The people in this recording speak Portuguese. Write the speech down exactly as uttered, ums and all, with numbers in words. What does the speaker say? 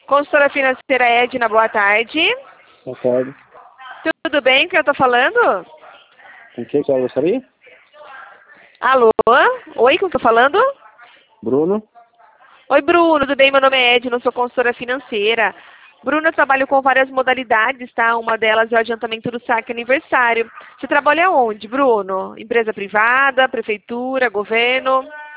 Consultora financeira Edna, boa tarde. Boa tarde. Tudo bem com quem eu tô falando? Com quem que eu gostaria? Alô? Oi, com quem eu tô falando? Bruno. Oi, Bruno, tudo bem? Meu nome é Edna, eu sou consultora financeira. Bruno, eu trabalho com várias modalidades, tá? Uma delas é o adiantamento do saque aniversário. Você trabalha onde, Bruno? Empresa privada, prefeitura, governo?